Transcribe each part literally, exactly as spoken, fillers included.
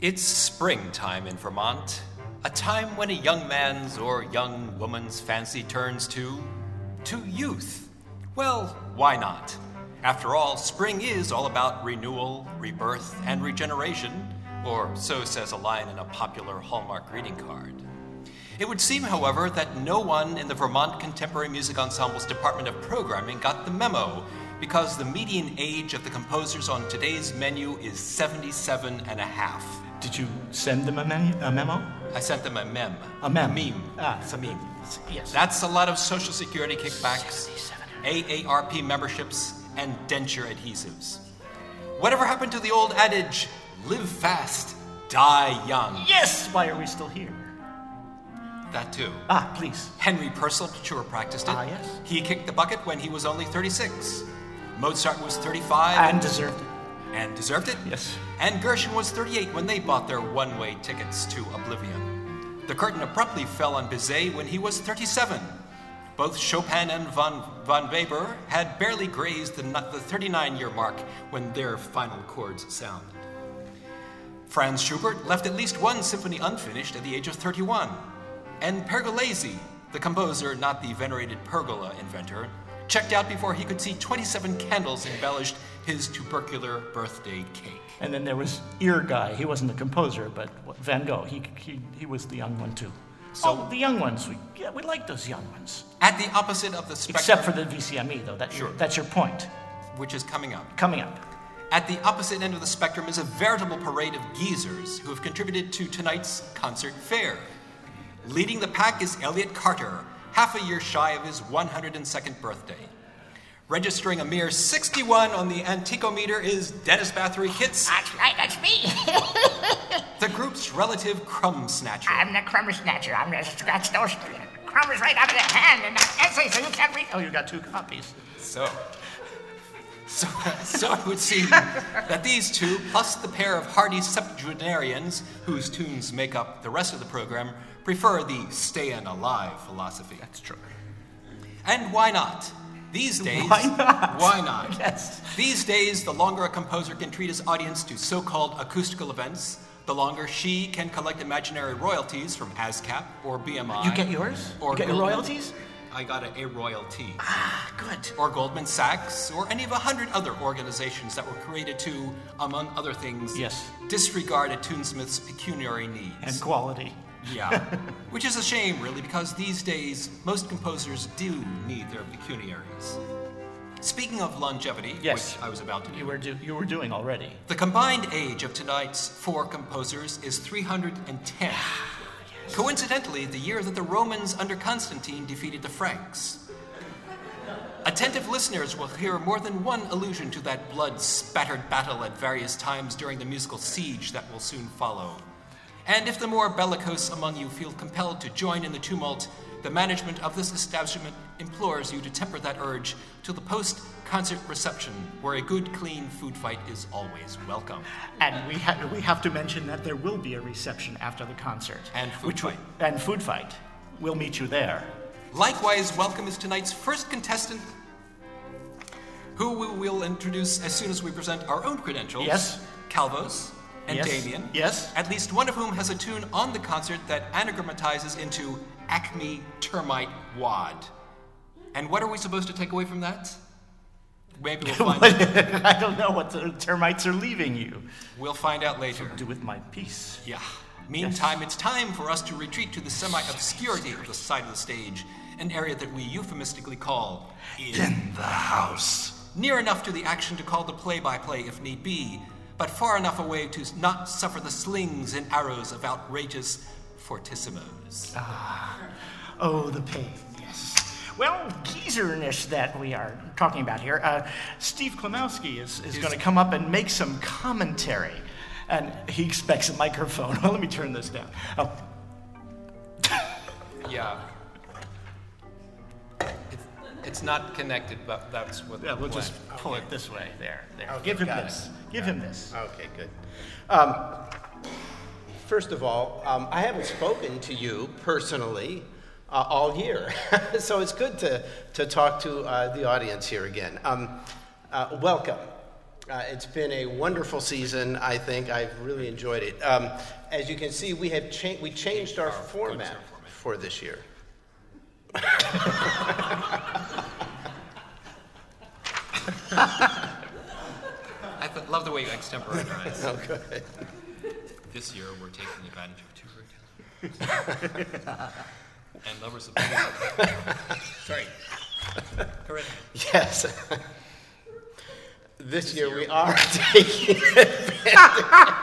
It's springtime in Vermont, a time when a young man's or young woman's fancy turns to... to youth. Well, why not? After all, spring is all about renewal, rebirth, and regeneration, or so says a line in a popular Hallmark greeting card. It would seem, however, that no one in the Vermont Contemporary Music Ensemble's Department of Programming got the memo, because the median age of the composers on today's menu is seventy-seven and a half. Did you send them a, menu, a memo? I sent them a mem. A mem. A meme. Ah. It's a meme. Yes. That's a lot of Social Security kickbacks, A A R P memberships, and denture adhesives. Whatever happened to the old adage, live fast, die young? Yes! Why are we still here? That too. Ah, please. Henry Purcell sure practiced it. Ah, yes. He kicked the bucket when he was only thirty-six. Mozart was thirty-five. And deserved it. And deserved it? Yes. And Gershwin was thirty-eight when they bought their one-way tickets to oblivion. The curtain abruptly fell on Bizet when he was thirty-seven. Both Chopin and Von, Von Weber had barely grazed the, the thirty-nine-year mark when their final chords sounded. Franz Schubert left at least one symphony unfinished at the age of thirty-one. And Pergolesi, the composer, not the venerated pergola inventor, checked out before he could see twenty-seven candles embellished his tubercular birthday cake. And then there was Ear Guy. He wasn't the composer, but Van Gogh. He he he was the young one too. So, oh, the young ones. We yeah, we like those young ones. At the opposite of the spectrum... Except for the V C M E, though. That, Sure. That's your point. Which is coming up. Coming up. At the opposite end of the spectrum is a veritable parade of geezers who have contributed to tonight's concert fare. Leading the pack is Elliot Carter, half a year shy of his one hundred second birthday. Registering a mere sixty-one on the Anticometer is Dennis Bathory Kitts. That's right, that's me. The group's relative crumb snatcher. I'm the crumb snatcher. I'm the scratch those crumbs right out of the hand and the essay so you can't read. Oh, you got two copies. So, so, so it would seem that these two, plus the pair of hardy septuagenarians whose tunes make up the rest of the program, prefer the stayin' alive philosophy. That's true. And why not? These days... Why not? Why not? Yes. These days, the longer a composer can treat his audience to so-called acoustical events, the longer she can collect imaginary royalties from ASCAP or B M I. You get yours? Or you get your Goldman- royalties? I got a, a royalty. Ah, good. Or Goldman Sachs, or any of a hundred other organizations that were created to, among other things, Yes. disregard a tunesmith's pecuniary needs. And quality. Yeah. Which is a shame, really, because these days, most composers do need their pecuniaries. Speaking of longevity, Yes. which I was about to do, You were do, you were doing already. the combined age of tonight's four composers is three hundred ten. Coincidentally, the year that the Romans under Constantine defeated the Franks. Attentive listeners will hear more than one allusion to that blood-spattered battle at various times during the musical siege that will soon follow. And if the more bellicose among you feel compelled to join in the tumult, the management of this establishment implores you to temper that urge till the post-concert reception, where a good, clean food fight is always welcome. And we ha- we have to mention that there will be a reception after the concert. And food which fight. will- and food fight. We'll meet you there. Likewise, welcome is tonight's first contestant, who we will introduce as soon as we present our own credentials. Yes. Calvos and Yes. Damien. Yes. At least one of whom has a tune on the concert that anagrammatizes into Acme Termite Wad. And what are we supposed to take away from that? Maybe we'll find out. I don't know what the termites are leaving you. We'll find out later. Do with my piece. Yeah. Meantime, it's time for us to retreat to the semi-obscurity of the side of the stage, an area that we euphemistically call In the house. Near enough to the action to call the play-by-play if need be, but far enough away to not suffer the slings and arrows of outrageous fortissimos. Oh, the pain, yes. Well, geezerness that we are talking about here. Uh, Steve Klimowski is, is Is- going to come up and make some commentary. And he expects a microphone. Well, let me turn this down. Oh, Yeah. It's, it's not connected, but that's what yeah, we'll the just plan. pull it this way. There, there. Okay, Give him got this. it. Give him this. Okay, good. Um, first of all, um, I haven't spoken to you personally uh, all year, so it's good to, to talk to uh, the audience here again. Um, uh, welcome Uh, it's been a wonderful season, I think. I've really enjoyed it. Um, as you can see, we have cha- we changed our, our format, format for this year. I th- love the way you extemporize. Oh, good. This year, we're taking advantage of two very talented and lovers of music. Sorry. Go right ahead. Yes. This, this year, year we are taking advantage.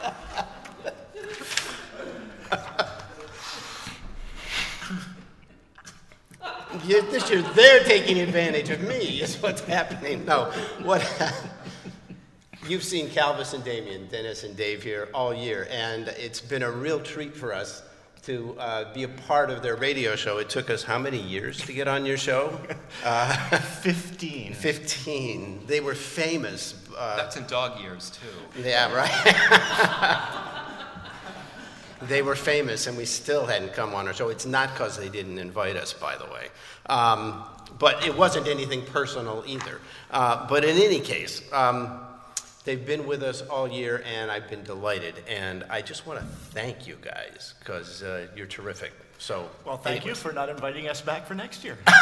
Yeah, this year they're taking advantage of me is what's happening. No, what you've seen Calvis and Damien, Dennis and Dave here all year, and it's been a real treat for us to uh, be a part of their radio show. It took us how many years to get on your show? Uh, Fifteen. Fifteen. They were famous. Uh, That's in dog years, too. Yeah, right? They were famous, and we still hadn't come on our show. It's not because they didn't invite us, by the way. Um, but it wasn't anything personal either. Uh, but in any case, um, they've been with us all year, and I've been delighted. And I just want to thank you guys, because uh, you're terrific. So, well, thank anyways. you for not inviting us back for next year. And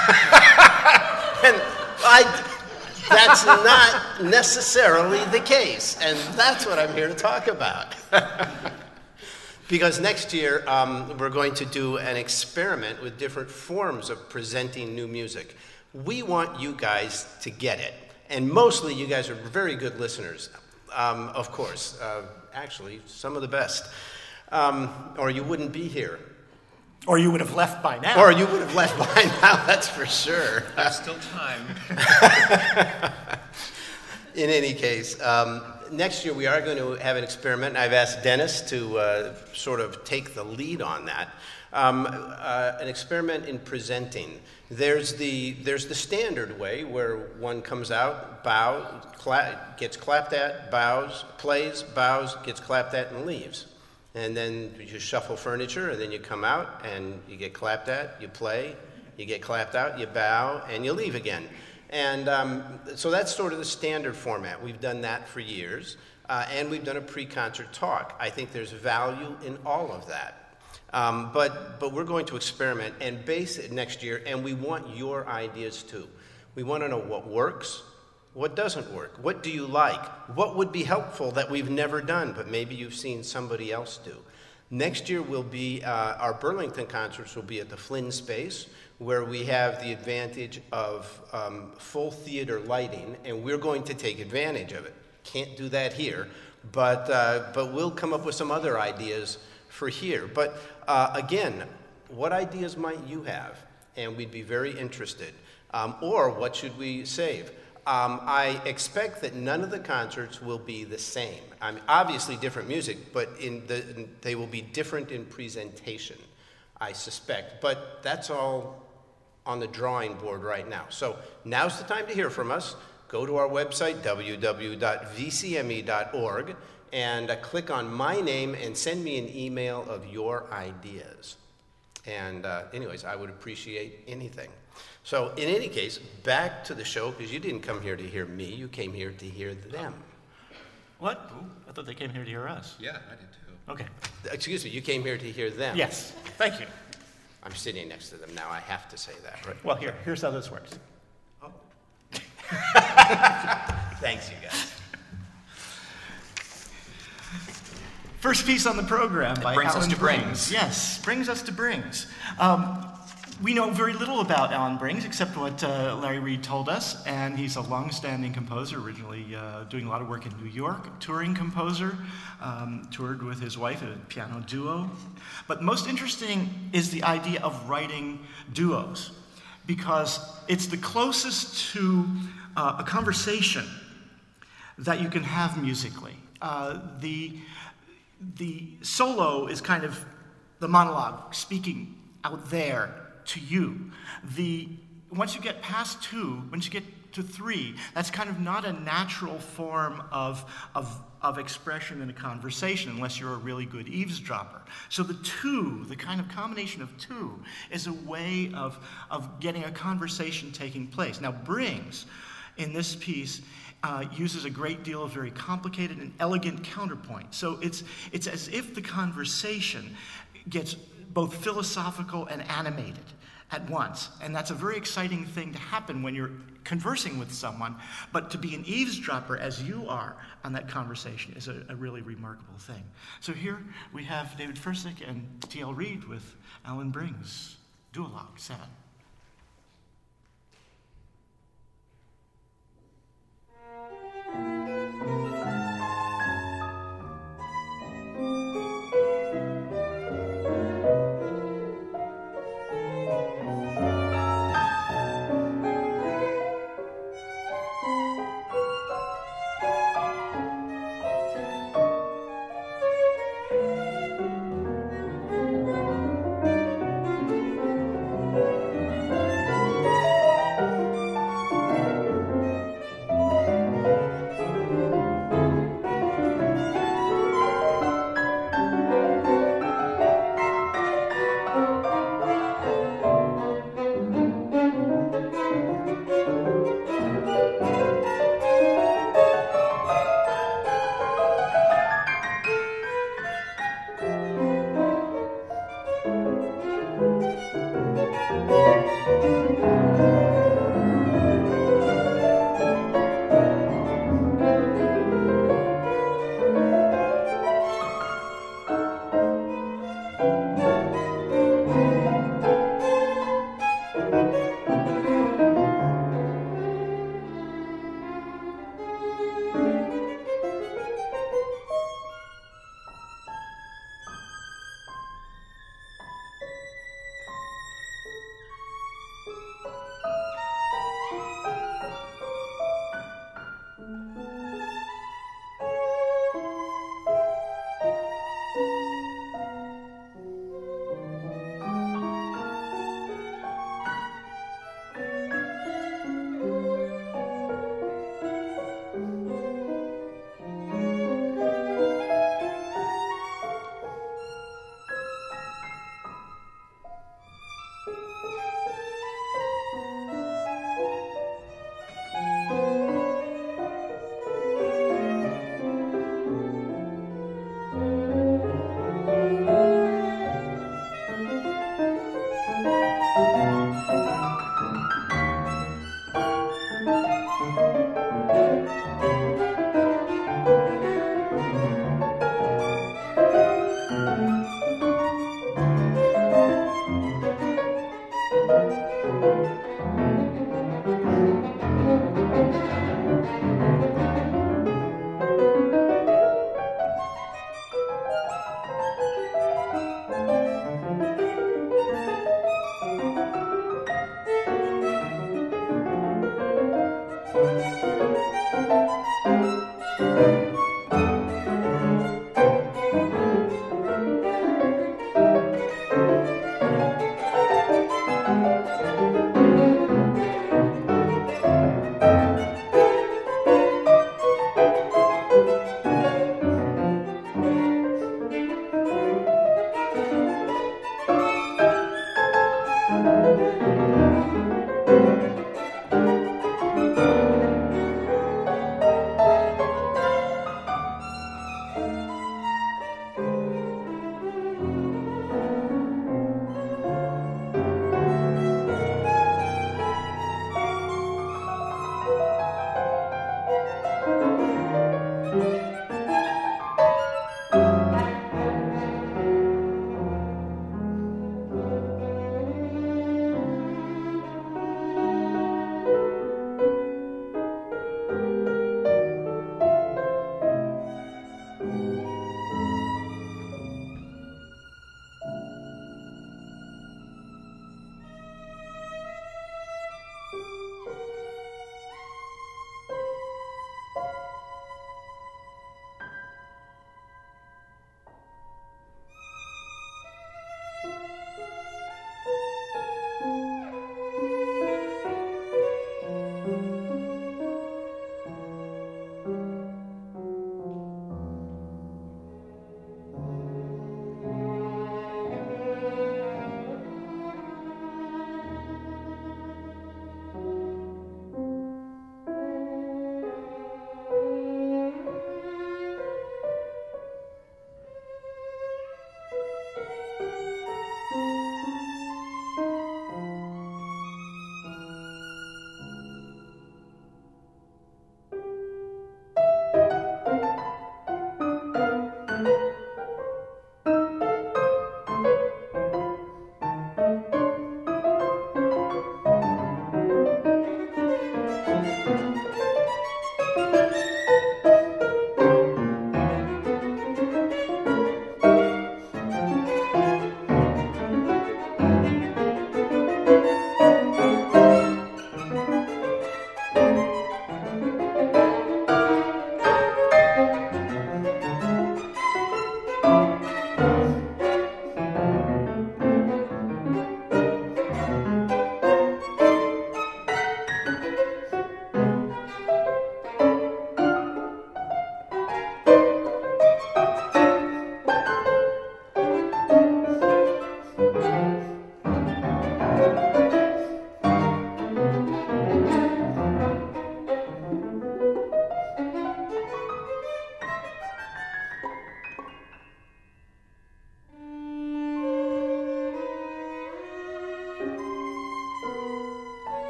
I, that's not necessarily the case, and that's what I'm here to talk about. Because next year, um, we're going to do an experiment with different forms of presenting new music. We want you guys to get it. And mostly, you guys are very good listeners, um, of course. Uh, actually, some of the best. Um, or you wouldn't be here. Or you would have left by now. Or you would have left by now, that's for sure. There's still time. In any case, um, next year we are going to have an experiment. I've asked Dennis to uh, sort of take the lead on that. Um, uh, an experiment in presenting. There's the there's the standard way where one comes out, bows, cla- gets clapped at, bows, plays, bows, gets clapped at, and leaves. And then you shuffle furniture, and then you come out, and you get clapped at, you play, you get clapped out, you bow, and you leave again. And um, so that's sort of the standard format. We've done that for years, uh, and we've done a pre-concert talk. I think there's value in all of that. Um, but but we're going to experiment and base it next year, and we want your ideas too. We want to know what works, what doesn't work, what do you like, what would be helpful that we've never done, but maybe you've seen somebody else do. Next year will be, uh, our Burlington concerts will be at the Flynn Space, where we have the advantage of um, full theater lighting, and we're going to take advantage of it. Can't do that here, but uh, but we'll come up with some other ideas for here. But uh, again, what ideas might you have? And we'd be very interested. Um, or what should we save? Um, I expect that none of the concerts will be the same. I mean, obviously different music, but in the, in, they will be different in presentation, I suspect. But that's all on the drawing board right now. So now's the time to hear from us. Go to our website, w w w dot v c m e dot org, and uh, click on my name and send me an email of your ideas. And uh, anyways, I would appreciate anything. So in any case, back to the show, because you didn't come here to hear me, you came here to hear them. What? I thought they came here to hear us. Yeah, I did too. Okay. Excuse me, you came here to hear them. Yes, thank you. I'm sitting next to them now, I have to say that, right? Well, here, here's how this works. Oh. Thanks, you guys. First piece on the program by brings Alan us to Brings. Brings. Yes, brings us to Brings. Um, we know very little about Alan Brings except what uh, Larry Reed told us, and he's a long-standing composer, originally uh, doing a lot of work in New York, touring composer, um, toured with his wife, a piano duo. But most interesting is the idea of writing duos, because it's the closest to uh, a conversation that you can have musically. Uh, the The solo is kind of the monologue, speaking out there to you. The once you get past two, once you get to three, that's kind of not a natural form of, of, of expression in a conversation unless you're a really good eavesdropper. So the two, the kind of combination of two, is a way of, of getting a conversation taking place. Now, Brings in this piece uh, uses a great deal of very complicated and elegant counterpoint. So it's, it's as if the conversation gets both philosophical and animated at once. And that's a very exciting thing to happen when you're conversing with someone, but to be an eavesdropper as you are on that conversation is a, a really remarkable thing. So here we have David Fursick and T L Reid with Alan Brings, Duologue seven.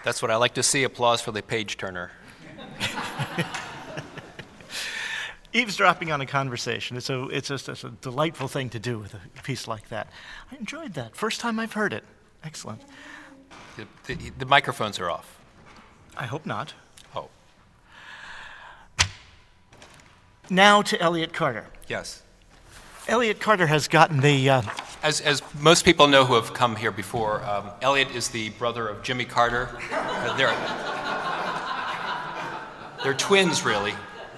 That's what I like to see, applause for the page turner. Eavesdropping on a conversation. It's a, it's just it's a delightful thing to do with a piece like that. I enjoyed that. First time I've heard it. Excellent. The, the, the microphones are off. I hope not. Oh. Now to Elliott Carter. Yes. Elliott Carter has gotten the... Uh, As, as most people know who have come here before, um, Elliott is the brother of Jimmy Carter. Uh, they're, they're twins, really.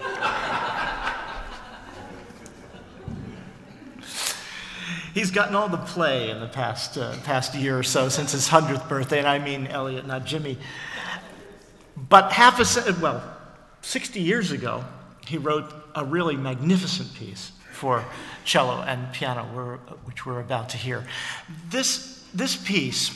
He's gotten all the play in the past uh, past year or so since his hundredth birthday, and I mean Elliott, not Jimmy. But half a se- well, sixty years ago, he wrote a really magnificent piece for cello and piano, we're, which we're about to hear. This this piece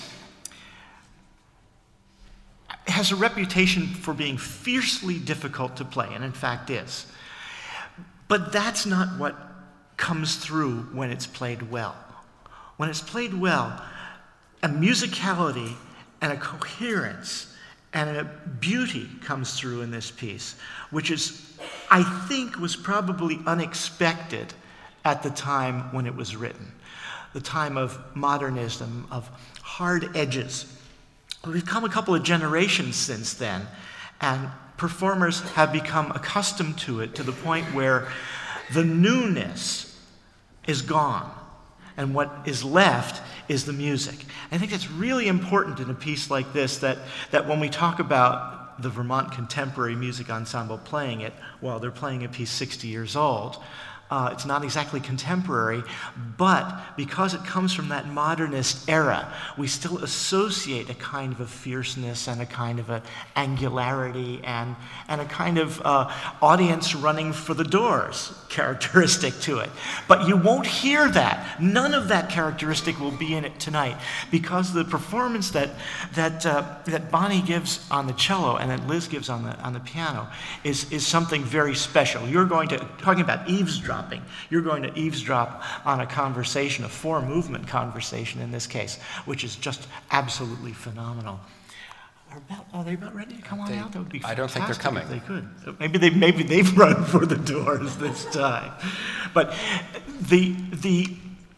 has a reputation for being fiercely difficult to play, and in fact is. But that's not what comes through when it's played well. When it's played well, a musicality and a coherence and a beauty comes through in this piece, which is, I think, was probably unexpected at the time when it was written, the time of modernism, of hard edges. We've come a couple of generations since then, and performers have become accustomed to it to the point where the newness is gone, and what is left is the music. I think it's really important in a piece like this that, that when we talk about the Vermont Contemporary Music Ensemble playing it, well, they're playing a piece sixty years old. Uh, it's not exactly contemporary, but because it comes from that modernist era, we still associate a kind of a fierceness and a kind of an angularity and, and a kind of uh, audience running for the doors characteristic to it. But you won't hear that. None of that characteristic will be in it tonight, because the performance that that uh, that Bonnie gives on the cello and that Liz gives on the on the piano is is something very special. You're going to, talking about eavesdropping, you're going to eavesdrop on a conversation, a four-movement conversation in this case, which is just absolutely phenomenal. Are, about, are they about ready to come on They- out? That would be I don't think they're fantastic coming. if they could. Maybe they maybe they've run for the doors this time. But the the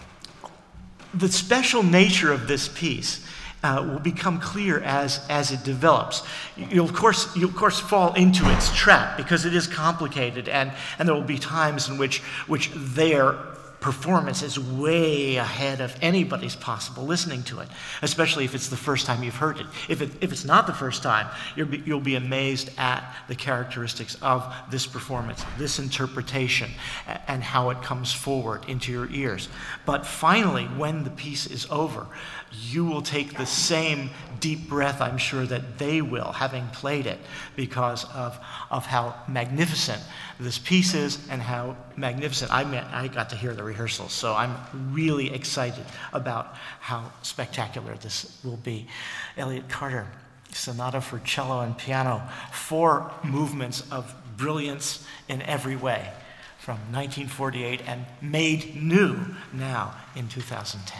the special nature of this piece Uh, will become clear as as it develops. You'll of course you'll of course fall into its trap, because it is complicated, and and there will be times in which which their performance is way ahead of anybody's possible listening to it, especially if it's the first time you've heard it. If it if it's not the first time, you'll be, you'll be amazed at the characteristics of this performance, this interpretation, and how it comes forward into your ears. But finally, when the piece is over, you will take the same deep breath, I'm sure, that they will, having played it, because of, of how magnificent this piece is and how magnificent. I, met, I got to hear the rehearsals, so I'm really excited about how spectacular this will be. Elliott Carter, Sonata for Cello and Piano, four movements of brilliance in every way, from nineteen forty-eight and made new now in two thousand ten.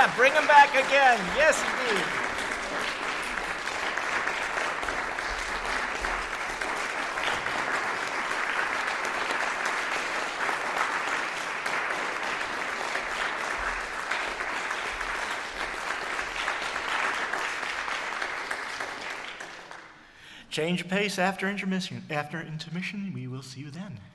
Yeah, bring them back again. Yes, indeed. Change of pace after intermission. After intermission, we will see you then.